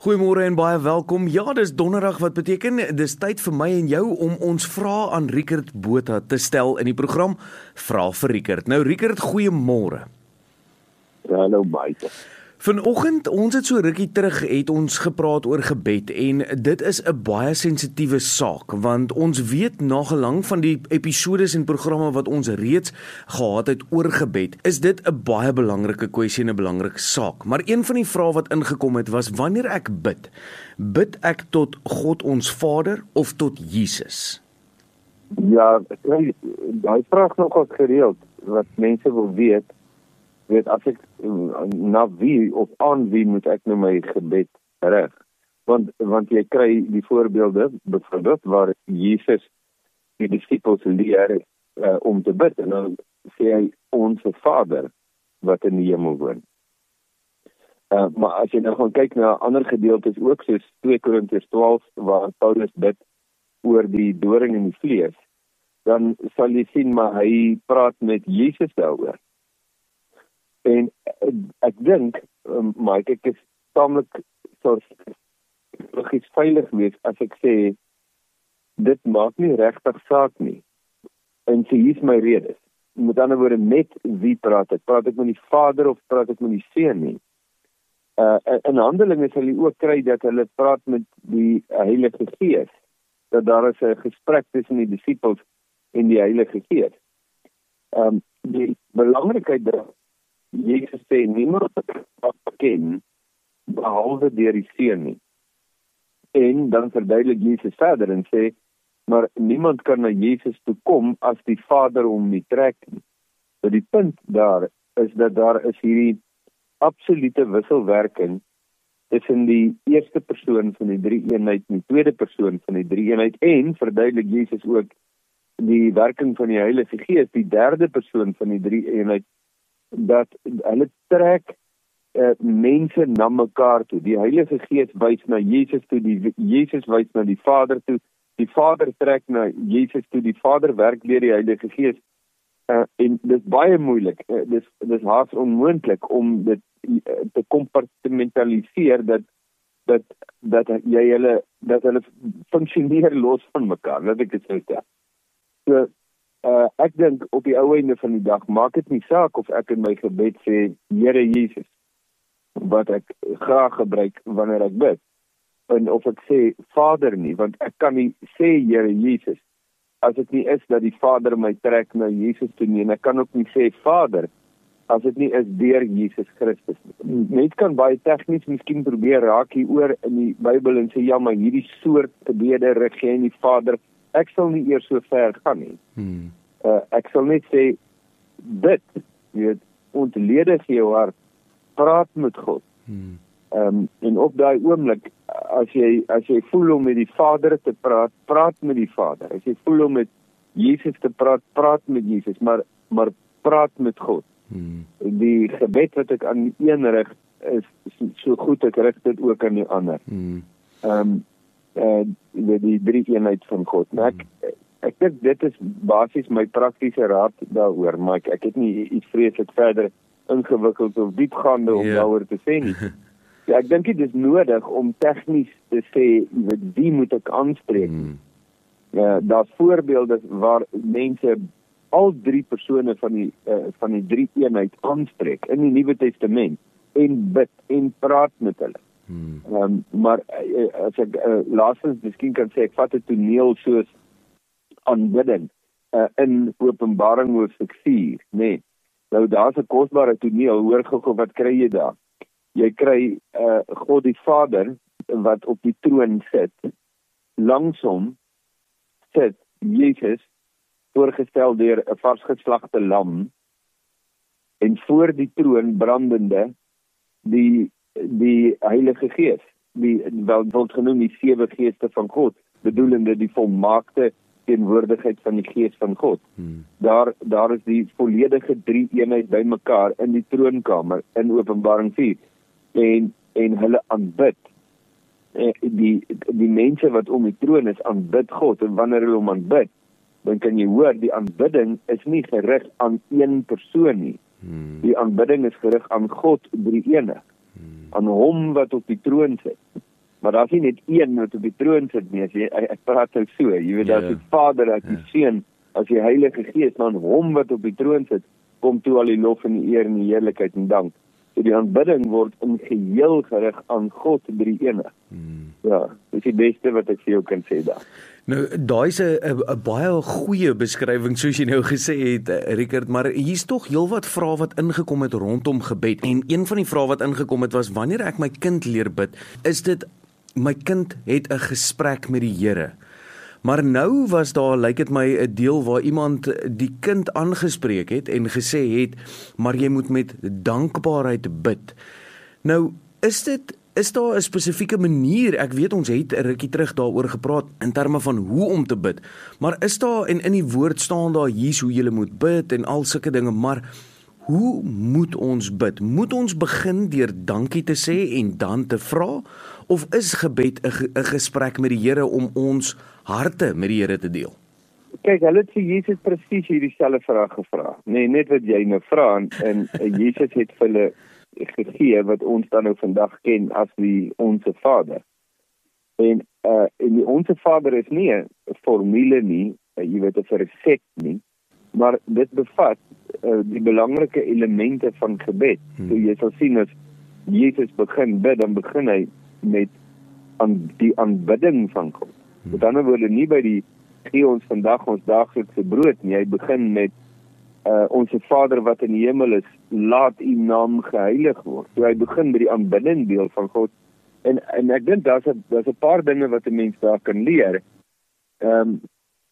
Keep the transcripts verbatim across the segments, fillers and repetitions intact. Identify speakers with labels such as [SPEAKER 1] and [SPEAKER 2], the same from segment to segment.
[SPEAKER 1] Goeiemôre en baie welkom. Ja, dis donderdag wat beteken dis tyd vir my en jou om ons vrae aan Riekert Botha te stel in die program Vra vir Riekert. Nou Riekert, goeiemôre.
[SPEAKER 2] Ja, hallo Mike.
[SPEAKER 1] Vanoggend, ons het so rukkie terug het ons gepraat oor gebed en dit is 'n baie sensitiewe saak want ons weet nagelang van die episodes en programme wat ons reeds gehad het oor gebed, is dit 'n baie belangrike kwessie en 'n belangrike saak. Maar een van die vrae wat ingekom het was wanneer ek bid, bid ek tot God ons Vader of tot Jesus?
[SPEAKER 2] Ja, daai vraag nogal gereeld wat mense wil weet. weet as ek na wie of aan wie moet ek nou my gebed rig? Want want jy kry die voorbeelde byvoorbeeld waar Jesus die disippels leer uh, om te bid en dan sê hy onse Vader wat in die hemel woon. Uh, maar as jy nou gaan kyk na ander gedeeltes ook soos twee Korintiërs twaalf waar Paulus bid oor die doring in die vlees, dan sal jy sien maar hy praat met Jesus daaroor. En ek dink, um, Mike, ek is tamelik logies veilig wees as ek sê, dit maak nie regtig saak nie. En so hier's my rede. Met ander woorde, met wie praat ek? Praat ek met die Vader of praat ek met die Seun nie? Uh, in Handelinge sal jy ook kry dat hulle praat met die Heilige Gees. Dat daar is 'n gesprek tussen die disippels en die Heilige Gees. Um, die belangrikheid daar, Jesus sê, niemand wat ken, behalwe deur die Seun nie. En dan verduidelik Jesus verder en sê, maar niemand kan na Jesus toe kom as die Vader hom nie trek nie. So die punt daar is dat daar is hierdie absolute wisselwerking tussen die eerste persoon van die drie-eenheid en die tweede persoon van die drie-eenheid en verduidelik Jesus ook die werking van die Heilige Gees, die derde persoon van die drie-eenheid, dat hulle trek uh, mense na mekaar toe. Die Heilige Gees wys na Jesus toe, die Jesus wys na die Vader toe, die Vader trek na Jesus toe, die Vader werk deur die Heilige Gees. Uh, en dit is baie moeilik, uh, dis dis haast onmoontlik om dit uh, te kompartimentaliseer dat dat dat jy hulle dat hulle funksioneer los van mekaar, laat ek dit sou sê. So Uh, ek dink op die ou einde van die dag maak dit nie saak of ek in my gebed sê Here Jesus, wat ek graag gebruik wanneer ek bid, en of ek sê Vader nie, want ek kan nie sê Here Jesus as dit nie is dat die Vader my trek na Jesus toe nie, en ek kan ook nie sê Vader as dit nie is deur Jesus Christus nie. Net kan baie tegnies miskien probeer raak hier oor in die Bybel en sê ja, maar hierdie soort gebede rig jy in die Vader. Ek sal nie eers so ver gaan nie. Hmm. Uh, ek sal net sê, dit, jy weet, ontledig jou hart, praat met God. Hmm. Um, en op daai oomblik, as jy, as jy voel om met die Vader te praat, praat met die Vader. As jy voel om met Jesus te praat, praat met Jesus, maar, maar praat met God. Hmm. Die gebed wat ek aan die een rig, is so goed, ek rig dit ook aan die ander. Hmm. Um, Uh, die, die drie eenheid van God. Nou ek, ek dink dit is basies my praktiese raad daaroor, maar ek, ek het nie iets vreeslik verder ingewikkeld of diepgaande om yeah. daaroor te sê nie. Ja, ek dink dit is nodig om tegnies te sê, weet, wie moet ek aanspreek? Mm. Uh, daar's voorbeelde waar mense al drie persone van die uh, van die drie eenheid aanspreek in die Nuwe Testament en bid en praat met hulle. Hmm. Um, maar uh, as ek uh, laastens miskien kan sê, ek vat 'n toneel soos aanbidding uh, in Openbaring hoofstuk vier, nee. Nou daar's 'n kosbare toneel, hoor gou wat kry jy daar? Jy kry uh, God die Vader wat op die troon sit, langs hom sit Jesus, voorgestel deur 'n varsgeslagte lam, en voor die troon brandende die die Heilige Gees, die wel word genoem die sewe geeste van God, bedoelende die volmaakte teenwoordigheid van die Gees van God. Hmm. Daar daar is die volledige drie eenheid bymekaar in die troonkamer in Openbaring vier en en hulle aanbid. Die die mense wat om die troon is aanbid God, en wanneer hulle hom aanbid, dan kan jy hoor die aanbidding is nie gerig aan een persoon nie. Hmm. Die aanbidding is gerig aan God drie enig. Aan hom wat op die troon sit. Maar daar is nie net een wat op die troon sit nie, as jy, ek praat nou so, jy weet, yeah. As die Vader, as die Seun, as die Heilige Gees, dan hom wat op die troon sit, kom toe al die lof en die eer en die heerlikheid en dank. So die aanbidding word in geheel gerig aan God, drie ene. Hmm. Ja, dis die beste wat ek vir jou kan sê daar.
[SPEAKER 1] Nou, daai is 'n baie goeie beskrywing, soos jy nou gesê het, Rickert, maar hier's tog heelwat vrae wat ingekom het rondom gebed. En een van die vrae wat ingekom het was, wanneer ek my kind leer bid, is dit, my kind het 'n gesprek met die Here. Maar nou was daar, lyk dit my, 'n deel waar iemand die kind aangespreek het en gesê het, maar jy moet met dankbaarheid bid. Nou, is dit Is daar 'n spesifieke manier, ek weet ons het 'n rukkie terug daaroor gepraat, in terme van hoe om te bid, maar is daar, en in die woord staan daar, hier's hoe jy moet bid, en al sulke dinge, maar hoe moet ons bid? Moet ons begin deur dankie te sê en dan te vra, of is gebed 'n gesprek met die Here om ons harte met die Here te deel?
[SPEAKER 2] Kyk, hulle het vir Jesus presies hierdie selfde vraag gevra, nee, net wat jy nou vra, en, en Jesus het vir hulle gegee wat ons dan nou vandag ken as die Onse Vader. En, uh, en die Onse Vader is nie 'n formule nie, uh, jy weet, 'n resept nie, maar dit bevat uh, die belangrike elemente van gebed. Hmm. So jy sal sien as Jesus begin bid, dan begin hy met aan die aanbidding van God. Hmm. Met ander woorde, nie by die gee ons vandag ons daaglikse brood nie, hy begin met Uh, onze Vader wat in die hemel is, laat u naam geheilig word. So hy begin met die aanbidding deel van God. En, en ek dink daar's 'n daar's 'n paar dinge wat 'n mens daar kan leer. Ehm um,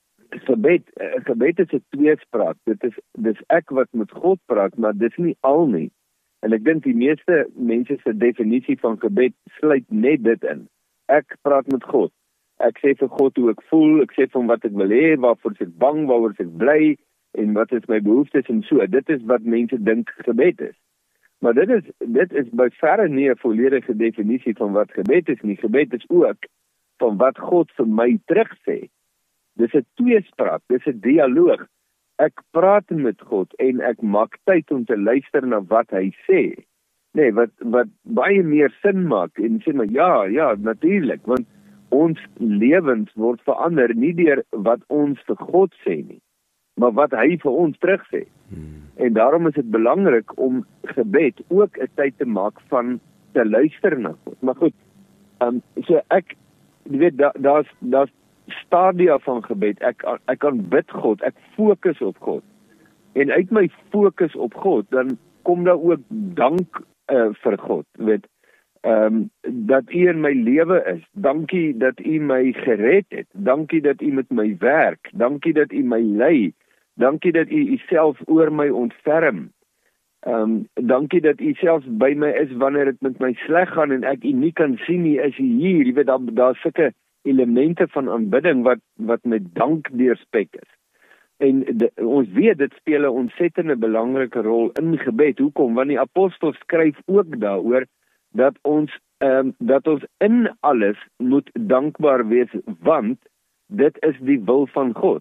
[SPEAKER 2] gebed, uh, gebed is 'n tweespraak. Dit is dis ek wat met God praat, maar dis nie al nie. En ek dink die meeste mense se definisie van gebed sluit net dit in. Ek praat met God. Ek sê vir God hoe ek voel, ek sê vir hom wat ek wil hê, waarvoor ek bang, waaroor ek bly, en wat is my behoeftes en so. Dit is wat mense dink gebed is. Maar dit is dit is by verre nie 'n volledige definisie van wat gebed is nie. Gebed is ook van wat God vir my terugsê. Dis 'n tweespraak, dis 'n dialoog. Ek praat met God en ek maak tyd om te luister na wat hy sê. Nee, wat wat baie meer sin maak en sê maar ja, ja, natuurlik, want ons lewens word verander nie deur wat ons vir God sê nie, maar wat hy vir ons terug sê. Hmm. En daarom is dit belangrik om gebed ook 'n tyd te maak van te luister na God. Maar goed, um, so ek, jy weet, daar daar's daar's stadia van gebed. Ek ek kan bid God, ek fokus op God. En uit my fokus op God, dan kom daar ook dank uh, vir God, weet. Ehm um, dat u in my lewe is. Dankie dat u my gered het. Dankie dat u met my werk. Dankie dat u my lei. Dankie dat u uself oor my ontferm. Ehm um, dankie dat u selfs by my is wanneer dit met my sleg gaan en ek u nie kan sien nie, is u hier. Jy weet, daar daar's sulke elemente van aanbidding wat wat met dank deurspek is. En de, ons weet dit speel 'n ontsettende belangrike rol in gebed. Hoekom? Want die apostels skryf ook daaroor dat ons ehm um, dat ons in alles moet dankbaar wees, want dit is die wil van God.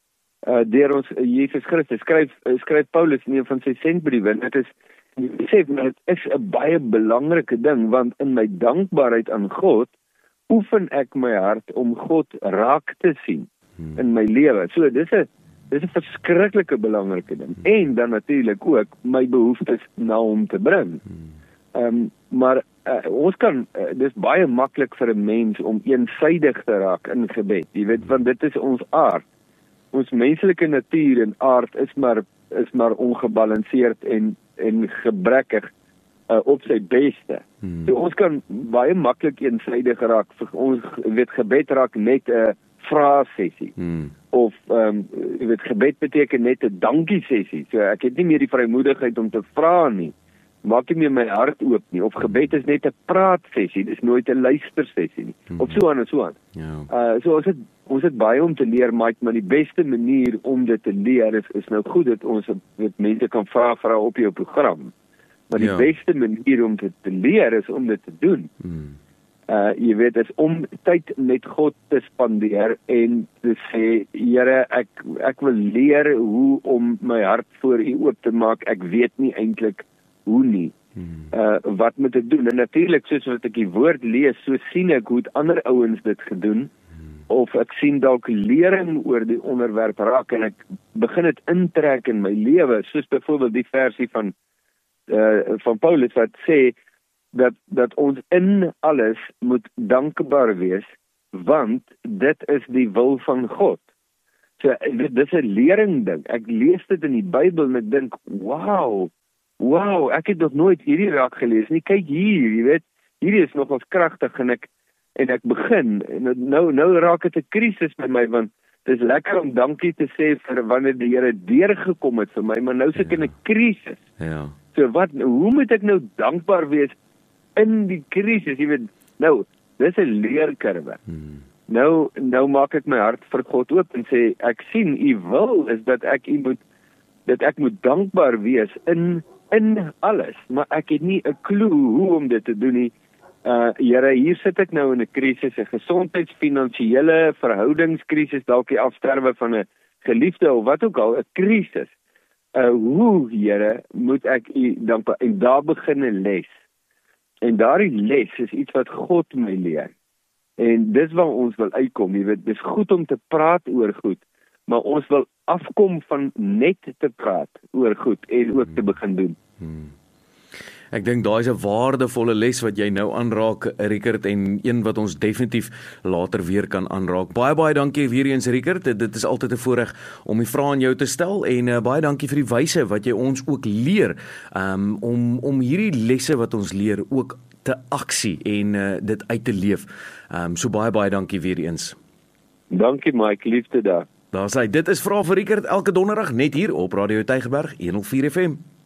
[SPEAKER 2] Uh, deur ons uh, Jesus Christus skryf uh, skryf Paulus in een van sy sendbriewe, en dit is sê dit is 'n baie belangrike ding, want in my dankbaarheid aan God oefen ek my hart om God raak te sien hmm. in my lewe. So dis 'n dis 'n verskriklike belangrike ding. Hmm. En dan natuurlik ook my behoeftes na hom te bring. Hmm. Um, maar uh, ons kan, uh, dis baie maklik vir 'n mens om eensydig te raak in gebed. Jy weet, want dit is ons aard. Ons menslike natuur en aard is maar is maar ongebalanseerd en en gebrekkig uh, op sy beste. Hmm. So ons kan baie maklik eensydig raak. Ons weet gebed raak net 'n uh, vra-sessie. Hmm. Of ehm um, jy weet gebed beteken net 'n dankie sessie. So ek het nie meer die vrymoedigheid om te vra nie. Maak nie meer my hart oop nie. Of gebed is net 'n praat sessie, dis nooit 'n luister sessie nie. Hmm. Of so aan en so aan. Ja. Uh so ons het ons het baie om te leer, Mike, maar die beste manier om dit te leer is is nou goed dat ons weet mense kan vra vra op jou program. Maar die ja. beste manier om dit te leer is om dit te doen. Hmm. Uh jy weet, is om tyd met God te spandeer en te sê, Here, ek ek wil leer hoe om my hart voor U oop te maak. Ek weet nie eintlik hoe nie. hmm. uh, wat moet ek doen? En natuurlik, soos wat ek die woord lees, so sien ek hoe het ander ouens dit gedoen, hmm. of ek sien dalk lering oor die onderwerp raak, en ek begin dit intrek in my lewe, soos byvoorbeeld die versie van, uh, van Paulus, wat sê, dat, dat ons in alles moet dankbaar wees, want dit is die wil van God. So, dit, dit is 'n lering ding. Ek lees dit in die Bybel en ek dink, wow, wow, ek het nog nooit hierdie raak gelees nie. Kyk hier, jy weet, hierdie is nogals kragtig, en ek en ek begin, en nou nou raak dit 'n krisis by my, want dit is lekker om dankie te sê vir wanneer die Here deurgekom het vir my, maar nou sit ek ja. in 'n krisis.
[SPEAKER 1] Ja.
[SPEAKER 2] So wat, hoe moet ek nou dankbaar wees in die krisis? Jy weet, nou, dis 'n leerkurwe. Hmm. Nou, nou maak ek my hart vir God oop en sê, ek sien, u wil is dat ek u moet, dat ek moet dankbaar wees in, in alles, maar ek het nie 'n klou hoe om dit te doen nie. Uh, Here, hier sit ek nou in 'n krisis, 'n gesondheids, finansiële, verhoudingskrisis, dalk die afsterwe van 'n geliefde of wat ook al, 'n krisis. Uh, hoe, Here, moet ek u dankbaar, en daar begin 'n les. En daardie les is iets wat God my leer. En dis waar ons wil uitkom, jy weet, dis goed om te praat oor goed, maar ons wil afkom van net te praat oor goed en ook te begin doen.
[SPEAKER 1] Hmm. Ek dink daai is 'n waardevolle les wat jy nou aanraak, Rickert, en een wat ons definitief later weer kan aanraak. Baie baie dankie weer eens, Rickert. Dit is altyd 'n voorreg om die vrae aan jou te stel, en uh, baie dankie vir die wyse wat jy ons ook leer, um, om om hierdie lesse wat ons leer ook te aksie en uh, dit uit te leef. Um, so baie baie dankie weer eens.
[SPEAKER 2] Dankie Mike, liefde daar.
[SPEAKER 1] Daar sê, dit is Vrae vir Rickert elke donderdag net hier op Radio Tygerberg honderd vier F M.